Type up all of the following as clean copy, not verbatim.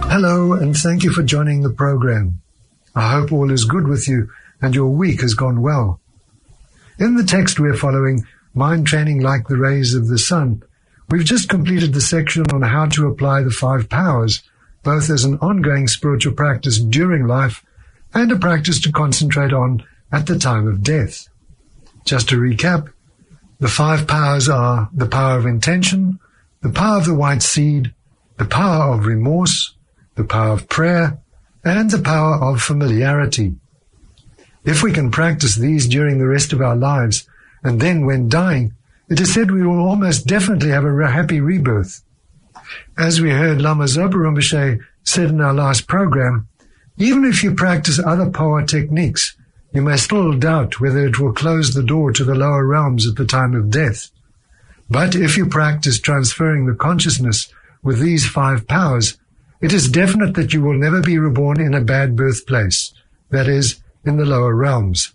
Hello, and thank you for joining the program. I hope all is good with you and your week has gone well. In the text we're following, Mind Training Like the Rays of the Sun, we've just completed the section on how to apply the 5 powers, both as an ongoing spiritual practice during life and a practice to concentrate on at the time of death. Just to recap, the 5 powers are the power of intention, the power of the white seed, the power of remorse, the power of prayer, and the power of familiarity. If we can practice these during the rest of our lives, and then when dying, it is said we will almost definitely have a happy rebirth. As we heard Lama Zopa Rinpoche said in our last program, even if you practice other power techniques, you may still doubt whether it will close the door to the lower realms at the time of death. But if you practice transferring the consciousness with these 5 powers, it is definite that you will never be reborn in a bad birthplace, that is, in the lower realms.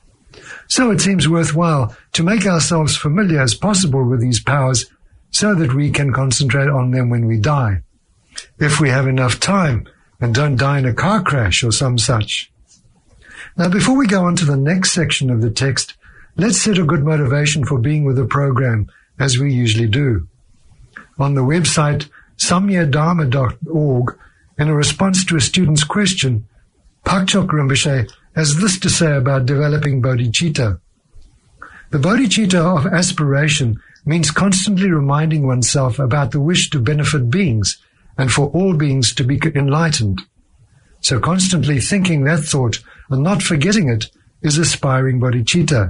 So it seems worthwhile to make ourselves familiar as possible with these powers so that we can concentrate on them when we die, if we have enough time and don't die in a car crash or some such. Now, before we go on to the next section of the text, let's set a good motivation for being with the program, as we usually do. On the website samyadharma.org, in a response to a student's question, Pakchok Rinpoche has this to say about developing bodhicitta. The bodhicitta of aspiration means constantly reminding oneself about the wish to benefit beings and for all beings to be enlightened. So constantly thinking that thought and not forgetting it is aspiring bodhicitta.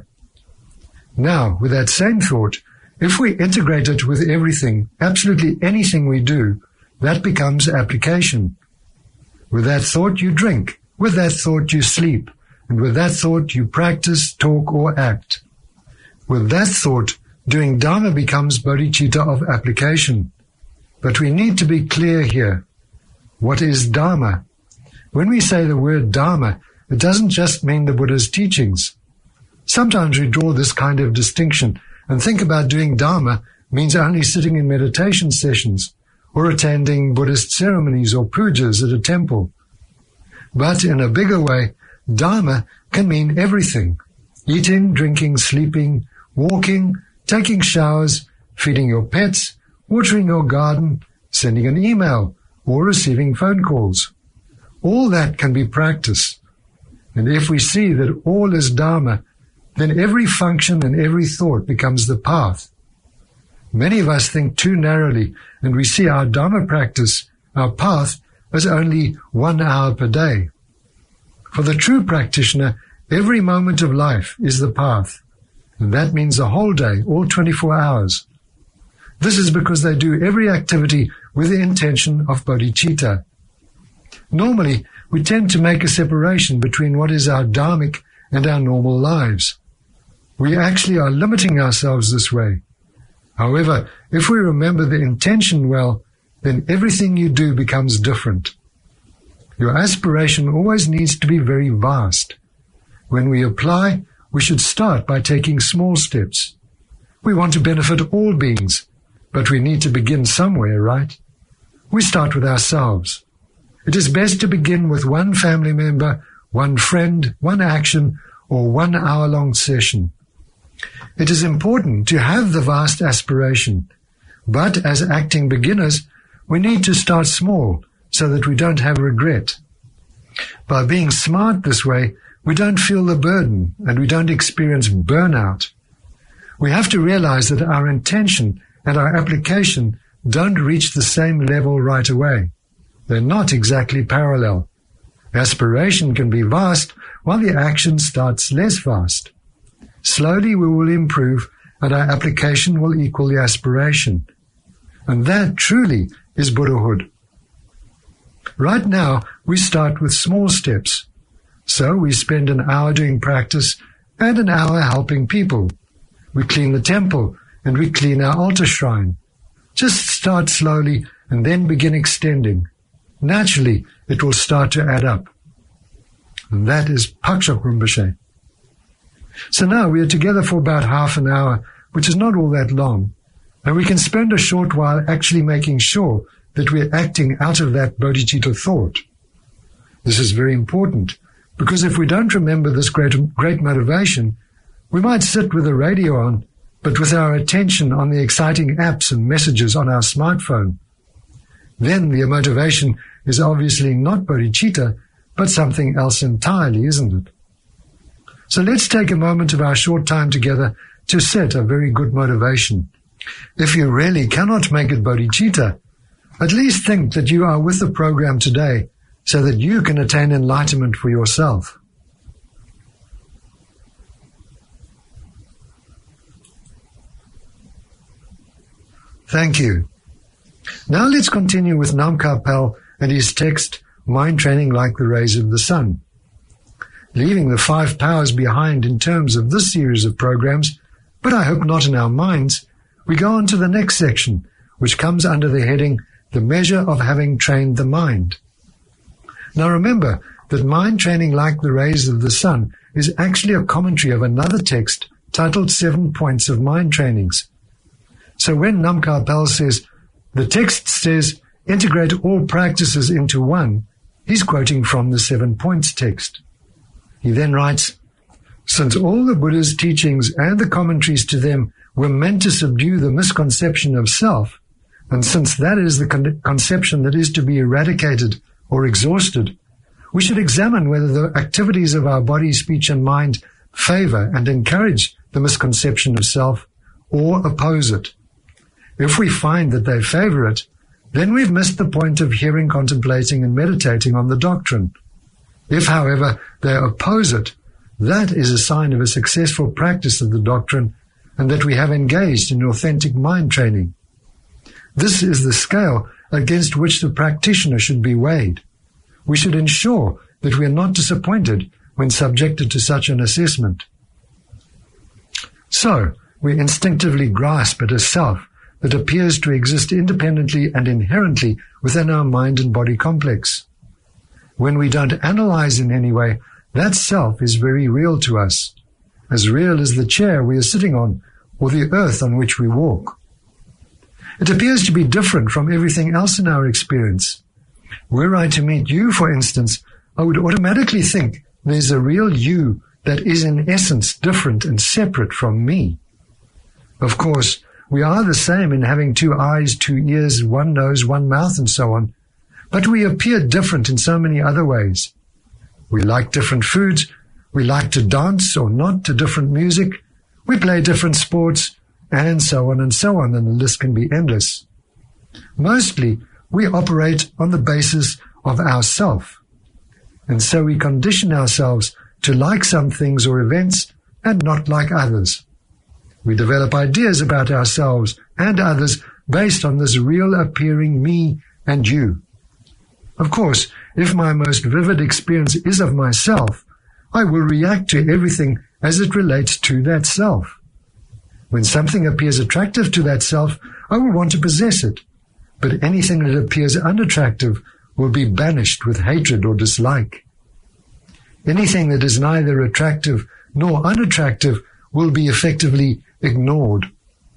Now, with that same thought, if we integrate it with everything, absolutely anything we do, that becomes application. With that thought you drink, with that thought you sleep, and with that thought you practice, talk, or act. With that thought, doing Dharma becomes bodhicitta of application. But we need to be clear here. What is Dharma? When we say the word Dharma, it doesn't just mean the Buddha's teachings. Sometimes we draw this kind of distinction and think about doing Dharma means only sitting in meditation sessions or attending Buddhist ceremonies or pujas at a temple. But in a bigger way, Dharma can mean everything. Eating, drinking, sleeping, walking, taking showers, feeding your pets, watering your garden, sending an email, or receiving phone calls. All that can be practice. And if we see that all is Dharma, then every function and every thought becomes the path. Many of us think too narrowly, and we see our Dharma practice, our path, as only 1 hour per day. For the true practitioner, every moment of life is the path, and that means the whole day, all 24 hours. This is because they do every activity with the intention of bodhicitta. Normally, we tend to make a separation between what is our dharmic and our normal lives. We actually are limiting ourselves this way. However, if we remember the intention well, then everything you do becomes different. Your aspiration always needs to be very vast. When we apply, we should start by taking small steps. We want to benefit all beings, but we need to begin somewhere, right? We start with ourselves. It is best to begin with one family member, one friend, one action, or 1 hour-long session. It is important to have the vast aspiration, but as acting beginners, we need to start small so that we don't have regret. By being smart this way, we don't feel the burden and we don't experience burnout. We have to realize that our intention and our application don't reach the same level right away. They're not exactly parallel. Aspiration can be vast while the action starts less vast. Slowly we will improve and our application will equal the aspiration. And that truly is Buddhahood. Right now, we start with small steps. So we spend an hour doing practice and an hour helping people. We clean the temple and we clean our altar shrine. Just start slowly and then begin extending. Naturally, it will start to add up. And that is Pakchok Rinpoche. So now we are together for about half an hour, which is not all that long, and we can spend a short while actually making sure that we're acting out of that bodhicitta thought. This is very important, because if we don't remember this great motivation, we might sit with the radio on, but with our attention on the exciting apps and messages on our smartphone. Then the motivation is obviously not bodhicitta, but something else entirely, isn't it? So let's take a moment of our short time together to set a very good motivation. If you really cannot make it bodhicitta, at least think that you are with the program today so that you can attain enlightenment for yourself. Thank you. Now let's continue with Nam Kapel and his text, Mind Training Like the Rays of the Sun. Leaving the 5 powers behind in terms of this series of programs, but I hope not in our minds, we go on to the next section, which comes under the heading, The Measure of Having Trained the Mind. Now remember that Mind Training Like the Rays of the Sun is actually a commentary of another text titled 7 Points of Mind Trainings. So when Nam Kapel says, the text says, integrate all practices into one, he's quoting from the 7 Points text. He then writes, since all the Buddha's teachings and the commentaries to them were meant to subdue the misconception of self, and since that is the conception that is to be eradicated or exhausted, we should examine whether the activities of our body, speech, and mind favor and encourage the misconception of self or oppose it. If we find that they favor it, then we've missed the point of hearing, contemplating, and meditating on the doctrine. If, however, they oppose it, that is a sign of a successful practice of the doctrine and that we have engaged in authentic mind training. This is the scale against which the practitioner should be weighed. We should ensure that we are not disappointed when subjected to such an assessment. So, we instinctively grasp at a self that appears to exist independently and inherently within our mind and body complex. When we don't analyze in any way, that self is very real to us, as real as the chair we are sitting on or the earth on which we walk. It appears to be different from everything else in our experience. Were I to meet you, for instance, I would automatically think there's a real you that is in essence different and separate from me. Of course, we are the same in having 2 eyes, 2 ears, 1 nose, 1 mouth, and so on, but we appear different in so many other ways. We like different foods, we like to dance or not to different music, we play different sports, and so on, and the list can be endless. Mostly, we operate on the basis of ourself, and so we condition ourselves to like some things or events and not like others. We develop ideas about ourselves and others based on this real appearing me and you. Of course, if my most vivid experience is of myself, I will react to everything as it relates to that self. When something appears attractive to that self, I will want to possess it, but anything that appears unattractive will be banished with hatred or dislike. Anything that is neither attractive nor unattractive will be effectively ignored.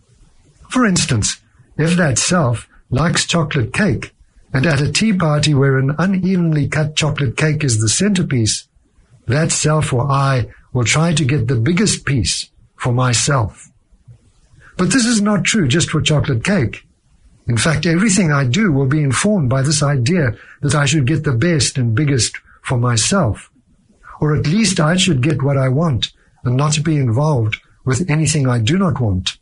For instance, if that self likes chocolate cake, and at a tea party where an unevenly cut chocolate cake is the centerpiece, that self or I will try to get the biggest piece for myself. But this is not true just for chocolate cake. In fact, everything I do will be informed by this idea that I should get the best and biggest for myself, or at least I should get what I want and not to be involved with anything I do not want.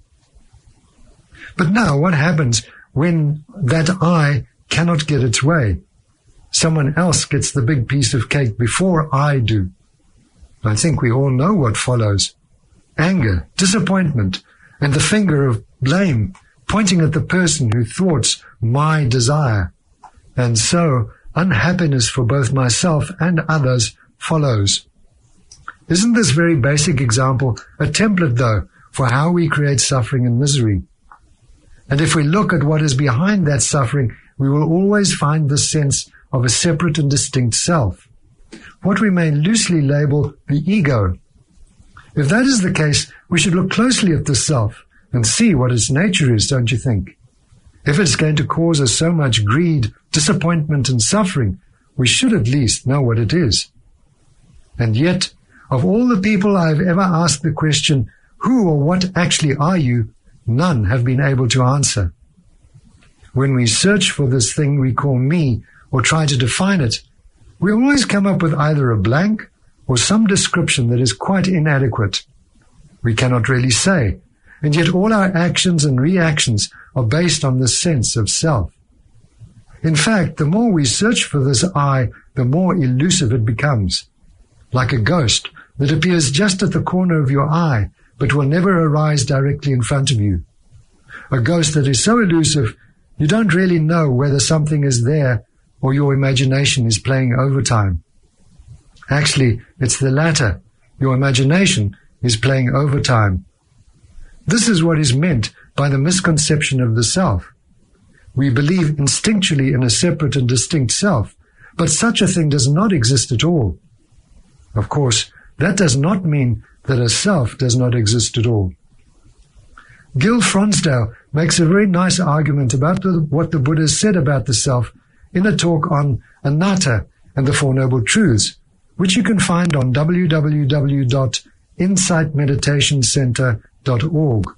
But now what happens when that I cannot get its way? Someone else gets the big piece of cake before I do. I think we all know what follows. Anger, disappointment, and the finger of blame pointing at the person who thwarts my desire. And so unhappiness for both myself and others follows. Isn't this very basic example a template, though, for how we create suffering and misery? And if we look at what is behind that suffering, we will always find the sense of a separate and distinct self, what we may loosely label the ego. If that is the case, we should look closely at the self and see what its nature is, don't you think? If it's going to cause us so much greed, disappointment, and suffering, we should at least know what it is. And yet, of all the people I have ever asked the question, who or what actually are you, none have been able to answer. When we search for this thing we call me, or try to define it, we always come up with either a blank or some description that is quite inadequate. We cannot really say, and yet all our actions and reactions are based on this sense of self. In fact, the more we search for this I, the more elusive it becomes. Like a ghost that appears just at the corner of your eye, but will never arise directly in front of you. A ghost that is so elusive, you don't really know whether something is there or your imagination is playing overtime. Actually, it's the latter. Your imagination is playing overtime. This is what is meant by the misconception of the self. We believe instinctually in a separate and distinct self, but such a thing does not exist at all. Of course, that does not mean that a self does not exist at all. Gil Fronsdale makes a very nice argument about what the Buddha said about the self in a talk on Anatta and the Four Noble Truths, which you can find on www.insightmeditationcenter.org.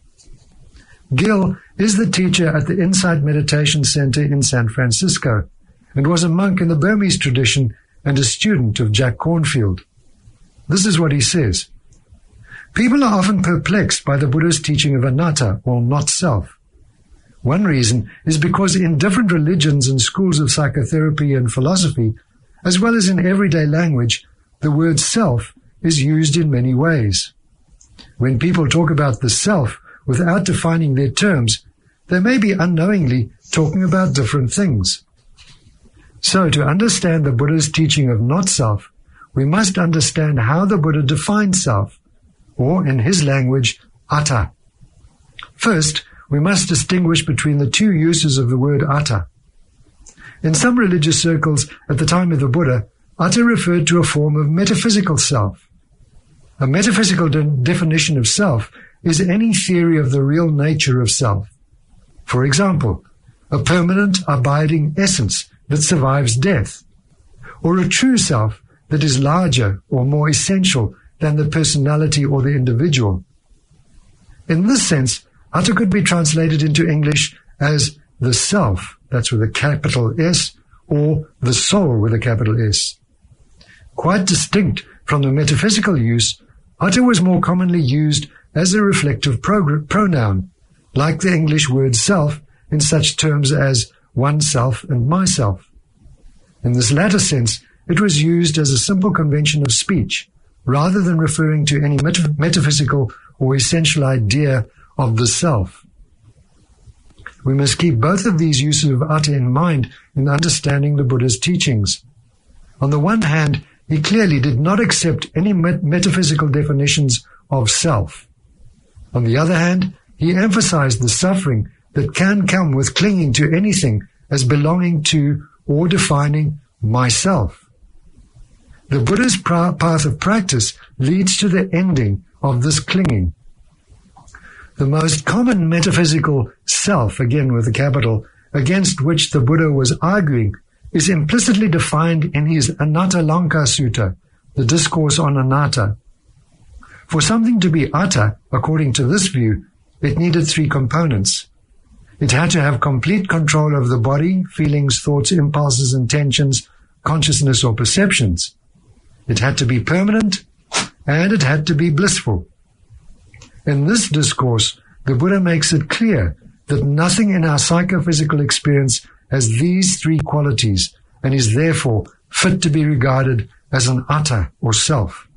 Gil is the teacher at the Insight Meditation Center in San Francisco and was a monk in the Burmese tradition and a student of Jack Cornfield. This is what he says. People are often perplexed by the Buddha's teaching of anatta, or not self. One reason is because in different religions and schools of psychotherapy and philosophy, as well as in everyday language, the word self is used in many ways. When people talk about the self without defining their terms, they may be unknowingly talking about different things. So to understand the Buddha's teaching of not self, we must understand how the Buddha defined self, or in his language, atta. First, we must distinguish between the two uses of the word atta. In some religious circles at the time of the Buddha, atta referred to a form of metaphysical self. A metaphysical definition of self is any theory of the real nature of self. For example, a permanent, abiding essence that survives death, or a true self that is larger or more essential than the personality or the individual. In this sense, atta could be translated into English as the self, that's with a capital S, or the soul with a capital S. Quite distinct from the metaphysical use, atta was more commonly used as a reflective pronoun, like the English word self in such terms as oneself and myself. In this latter sense, it was used as a simple convention of speech, rather than referring to any metaphysical or essential idea of the self. We must keep both of these uses of atta in mind in understanding the Buddha's teachings. On the one hand, he clearly did not accept any metaphysical definitions of self. On the other hand, he emphasized the suffering that can come with clinging to anything as belonging to or defining myself. The Buddha's path of practice leads to the ending of this clinging. The most common metaphysical self, again with a capital, against which the Buddha was arguing, is implicitly defined in his Anattalanka Sutta, the discourse on anatta. For something to be atta, according to this view, it needed three components. It had to have complete control of the body, feelings, thoughts, impulses, intentions, consciousness, or perceptions. It had to be permanent, and it had to be blissful. In this discourse, the Buddha makes it clear that nothing in our psychophysical experience has these three qualities and is therefore fit to be regarded as an atta or self.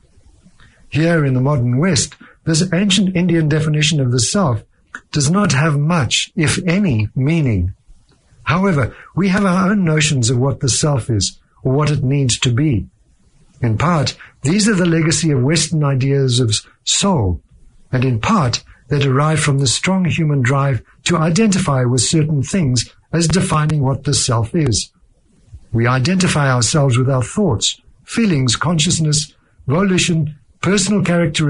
Here in the modern West, this ancient Indian definition of the self does not have much, if any, meaning. However, we have our own notions of what the self is or what it needs to be. In part, these are the legacy of Western ideas of soul, and in part, they derive from the strong human drive to identify with certain things as defining what the self is. We identify ourselves with our thoughts, feelings, consciousness, volition, personal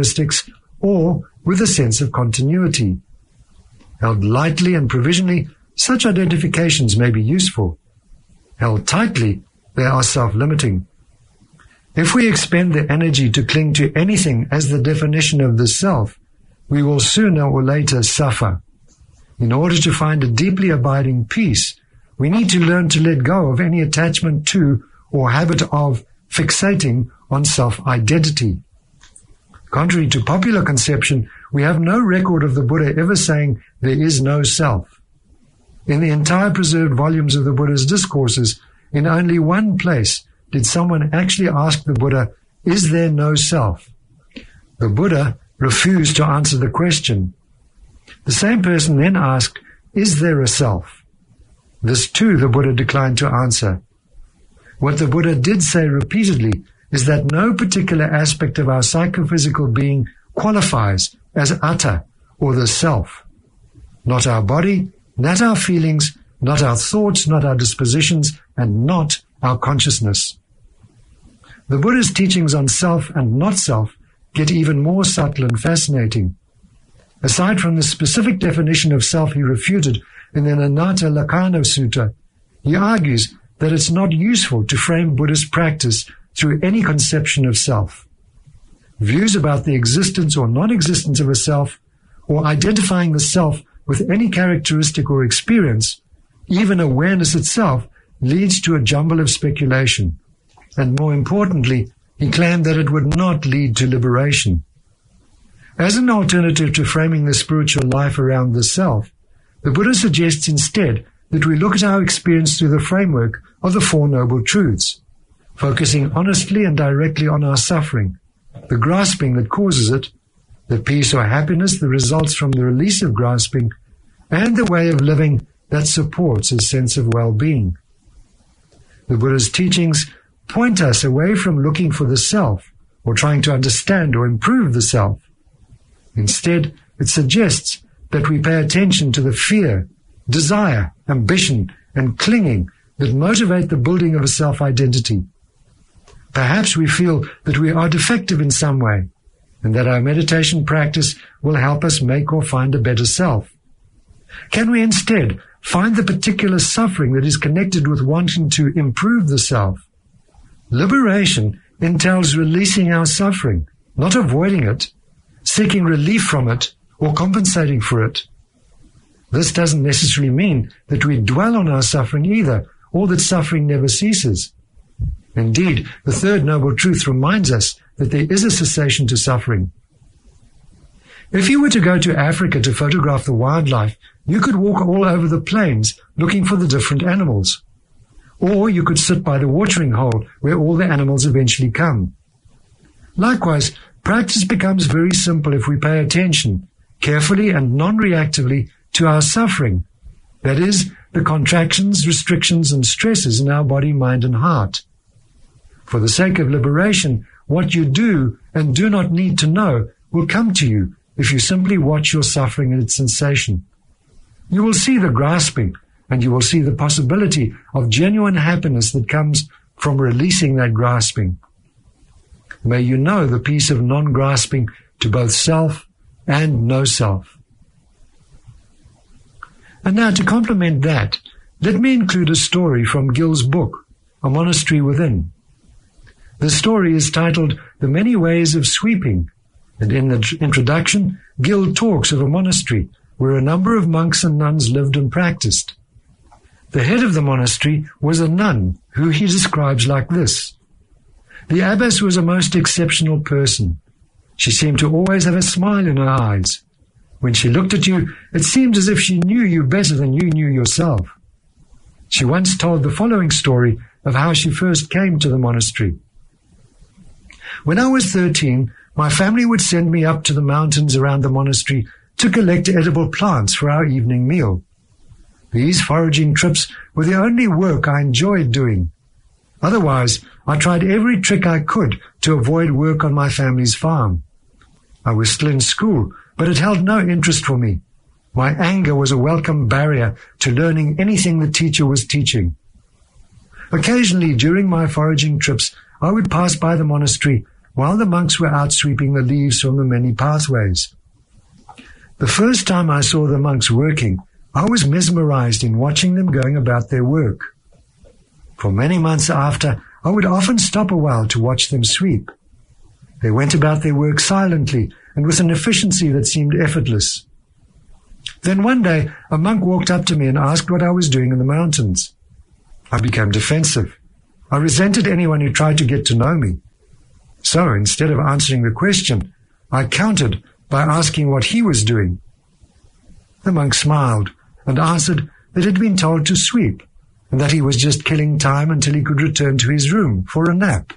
characteristics, or with a sense of continuity. Held lightly and provisionally, such identifications may be useful. Held tightly, they are self-limiting. If we expend the energy to cling to anything as the definition of the self, we will sooner or later suffer. In order to find a deeply abiding peace, we need to learn to let go of any attachment to or habit of fixating on self-identity. Contrary to popular conception, we have no record of the Buddha ever saying there is no self. In the entire preserved volumes of the Buddha's discourses, in only one place did someone actually ask the Buddha, "Is there no self?" The Buddha refused to answer the question. The same person then asked, "Is there a self?" This too the Buddha declined to answer. What the Buddha did say repeatedly is that no particular aspect of our psychophysical being qualifies as atta, or the self. Not our body, not our feelings, not our thoughts, not our dispositions, and not our consciousness. The Buddha's teachings on self and not self get even more subtle and fascinating. Aside from the specific definition of self he refuted in the Anatta Lakkhana Sutta, he argues that it's not useful to frame Buddhist practice through any conception of self. Views about the existence or non-existence of a self, or identifying the self with any characteristic or experience, even awareness itself, leads to a jumble of speculation. And more importantly, he claimed that it would not lead to liberation. As an alternative to framing the spiritual life around the self, the Buddha suggests instead that we look at our experience through the framework of the Four Noble Truths, focusing honestly and directly on our suffering, the grasping that causes it, the peace or happiness that results from the release of grasping, and the way of living that supports a sense of well-being. The Buddha's teachings point us away from looking for the self or trying to understand or improve the self. Instead, it suggests that we pay attention to the fear, desire, ambition, and clinging that motivate the building of a self-identity. Perhaps we feel that we are defective in some way, and that our meditation practice will help us make or find a better self. Can we instead find the particular suffering that is connected with wanting to improve the self? Liberation entails releasing our suffering, not avoiding it, seeking relief from it, or compensating for it. This doesn't necessarily mean that we dwell on our suffering either, or that suffering never ceases. Indeed, the third noble truth reminds us that there is a cessation to suffering. If you were to go to Africa to photograph the wildlife, you could walk all over the plains looking for the different animals. Or you could sit by the watering hole where all the animals eventually come. Likewise, practice becomes very simple if we pay attention, carefully and non-reactively, to our suffering. That is, the contractions, restrictions, and stresses in our body, mind, and heart. For the sake of liberation, what you do and do not need to know will come to you if you simply watch your suffering and its sensation. You will see the grasping, and you will see the possibility of genuine happiness that comes from releasing that grasping. May you know the peace of non-grasping to both self and no self. And now, to complement that, let me include a story from Gil's book, A Monastery Within. The story is titled The Many Ways of Sweeping, and in the introduction, Gil talks of a monastery where a number of monks and nuns lived and practiced. The head of the monastery was a nun, who he describes like this. The abbess was a most exceptional person. She seemed to always have a smile in her eyes. When she looked at you, it seemed as if she knew you better than you knew yourself. She once told the following story of how she first came to the monastery. When I was 13, my family would send me up to the mountains around the monastery to collect edible plants for our evening meal. These foraging trips were the only work I enjoyed doing. Otherwise, I tried every trick I could to avoid work on my family's farm. I was still in school, but it held no interest for me. My anger was a welcome barrier to learning anything the teacher was teaching. Occasionally, during my foraging trips, I would pass by the monastery while the monks were out sweeping the leaves from the many pathways. The first time I saw the monks working, I was mesmerized in watching them going about their work. For many months after, I would often stop a while to watch them sweep. They went about their work silently and with an efficiency that seemed effortless. Then one day, a monk walked up to me and asked what I was doing in the mountains. I became defensive. I resented anyone who tried to get to know me. So, instead of answering the question, I countered by asking what he was doing. The monk smiled and answered that he had been told to sweep and that he was just killing time until he could return to his room for a nap.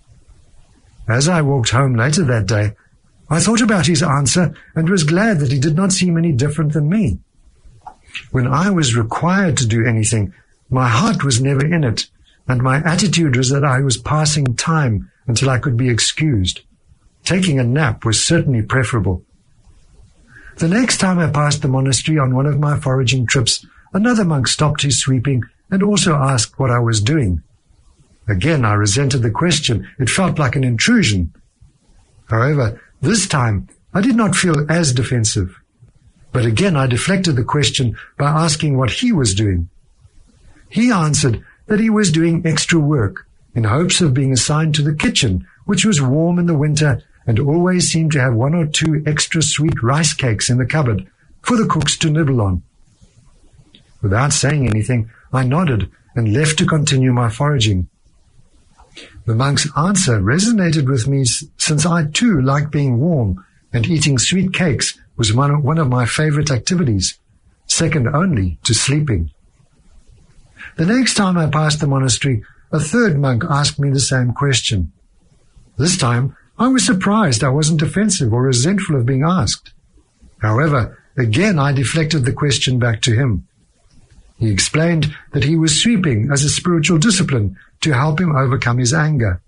As I walked home later that day, I thought about his answer and was glad that he did not seem any different than me. When I was required to do anything, my heart was never in it, and my attitude was that I was passing time until I could be excused. Taking a nap was certainly preferable. The next time I passed the monastery on one of my foraging trips, another monk stopped his sweeping and also asked what I was doing. Again, I resented the question. It felt like an intrusion. However, this time, I did not feel as defensive. But again, I deflected the question by asking what he was doing. He answered that he was doing extra work in hopes of being assigned to the kitchen, which was warm in the winter and always seemed to have 1 or 2 extra sweet rice cakes in the cupboard for the cooks to nibble on. Without saying anything, I nodded and left to continue my foraging. The monk's answer resonated with me since I too like being warm, and eating sweet cakes was one of my favorite activities, second only to sleeping. The next time I passed the monastery, a third monk asked me the same question. This time, I was surprised I wasn't defensive or resentful of being asked. However, again I deflected the question back to him. He explained that he was sweeping as a spiritual discipline to help him overcome his anger.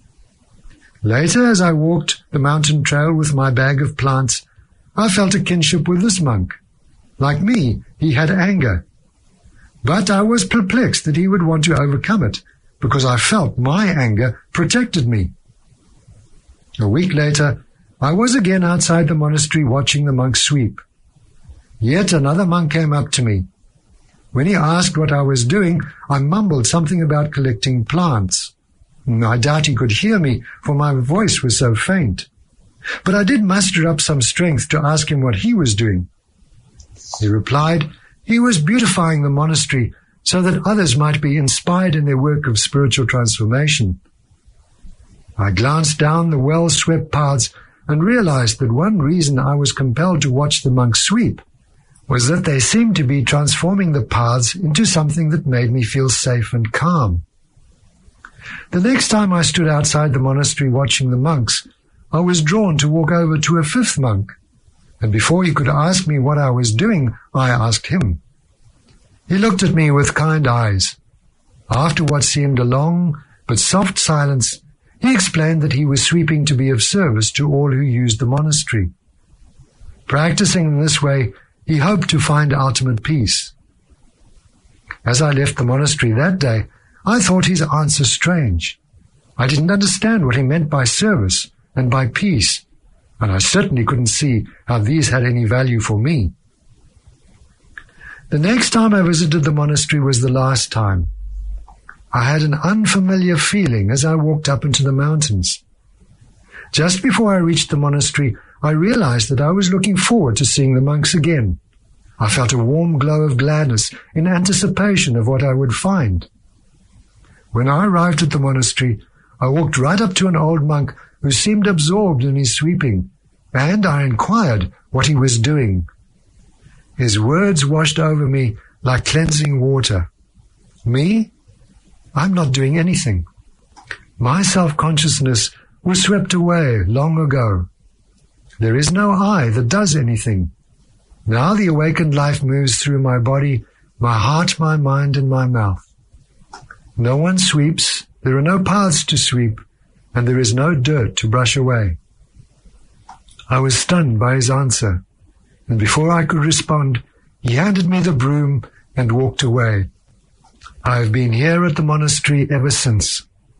Later, as I walked the mountain trail with my bag of plants, I felt a kinship with this monk. Like me, he had anger. But I was perplexed that he would want to overcome it, because I felt my anger protected me. A week later, I was again outside the monastery watching the monks sweep. Yet another monk came up to me. When he asked what I was doing, I mumbled something about collecting plants. I doubt he could hear me, for my voice was so faint. But I did muster up some strength to ask him what he was doing. He replied he was beautifying the monastery so that others might be inspired in their work of spiritual transformation. I glanced down the well-swept paths and realized that one reason I was compelled to watch the monks sweep was that they seemed to be transforming the paths into something that made me feel safe and calm. The next time I stood outside the monastery watching the monks, I was drawn to walk over to a fifth monk, and before he could ask me what I was doing, I asked him. He looked at me with kind eyes. After what seemed a long but soft silence, he explained that he was sweeping to be of service to all who used the monastery. Practicing in this way, he hoped to find ultimate peace. As I left the monastery that day, I thought his answer strange. I didn't understand what he meant by service and by peace, and I certainly couldn't see how these had any value for me. The next time I visited the monastery was the last time. I had an unfamiliar feeling as I walked up into the mountains. Just before I reached the monastery, I realized that I was looking forward to seeing the monks again. I felt a warm glow of gladness in anticipation of what I would find. When I arrived at the monastery, I walked right up to an old monk who seemed absorbed in his sweeping, and I inquired what he was doing. His words washed over me like cleansing water. Me? I'm not doing anything. My self-consciousness was swept away long ago. There is no I that does anything. Now the awakened life moves through my body, my heart, my mind, and my mouth. No one sweeps, there are no paths to sweep, and there is no dirt to brush away. I was stunned by his answer, and before I could respond, he handed me the broom and walked away. I have been here at the monastery ever since.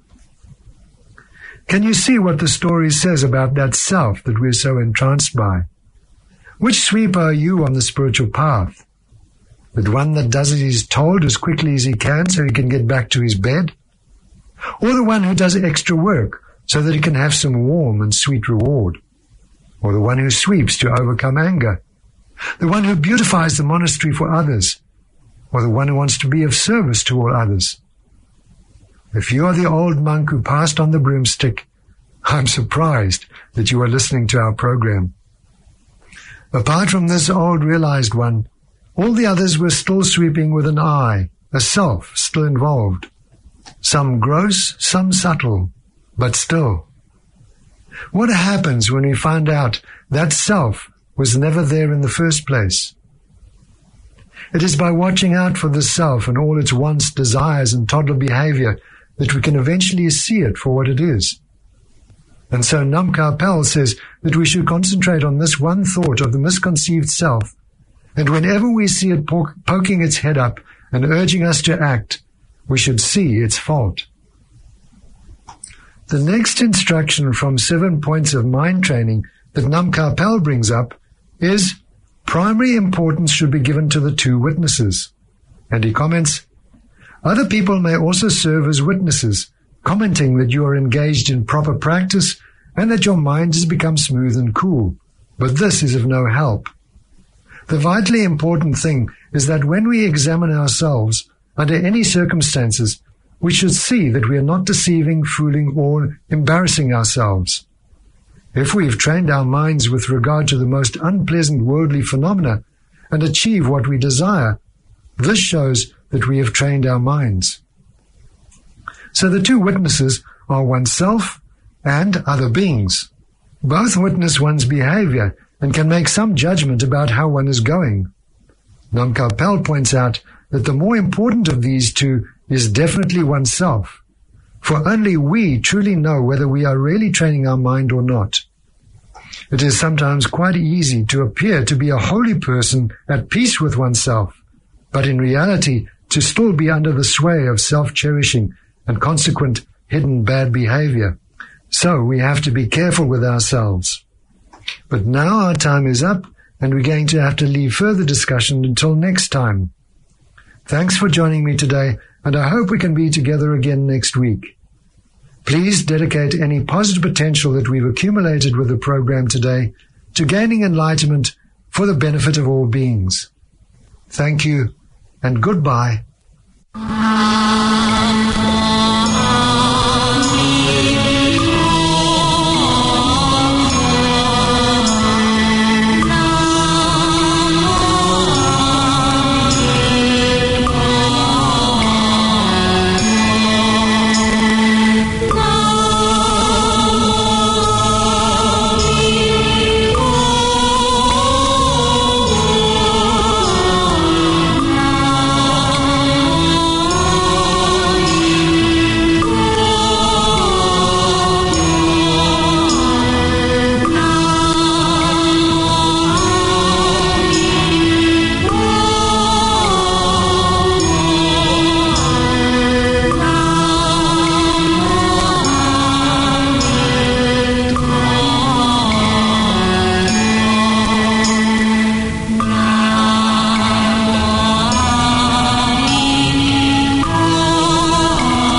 Can you see what the story says about that self that we're so entranced by? Which sweeper are you on the spiritual path? The one that does as he's told as quickly as he can so he can get back to his bed? Or the one who does extra work so that he can have some warm and sweet reward? Or the one who sweeps to overcome anger? The one who beautifies the monastery for others? Or the one who wants to be of service to all others? If you are the old monk who passed on the broomstick, I'm surprised that you are listening to our program. Apart from this old realized one, all the others were still sweeping with an I, a self still involved. Some gross, some subtle, but still. What happens when we find out that self was never there in the first place? It is by watching out for the self and all its wants, desires, and toddler behavior that we can eventually see it for what it is. And so Nam Kapel says that we should concentrate on this one thought of the misconceived self, and whenever we see it poking its head up and urging us to act, we should see its fault. The next instruction from 7 points of mind training that Nam Kapel brings up is primary importance should be given to the two witnesses. And he comments, other people may also serve as witnesses, commenting that you are engaged in proper practice and that your mind has become smooth and cool, but this is of no help. The vitally important thing is that when we examine ourselves under any circumstances, we should see that we are not deceiving, fooling, or embarrassing ourselves. If we've trained our minds with regard to the most unpleasant worldly phenomena and achieve what we desire, this shows that we have trained our minds. So the two witnesses are oneself and other beings. Both witness one's behavior and can make some judgment about how one is going. Nam Kapel points out that the more important of these two is definitely oneself, for only we truly know whether we are really training our mind or not. It is sometimes quite easy to appear to be a holy person at peace with oneself, but in reality to still be under the sway of self-cherishing and consequent hidden bad behavior. So we have to be careful with ourselves. But now our time is up, and we're going to have to leave further discussion until next time. Thanks for joining me today, and I hope we can be together again next week. Please dedicate any positive potential that we've accumulated with the program today to gaining enlightenment for the benefit of all beings. Thank you, and goodbye.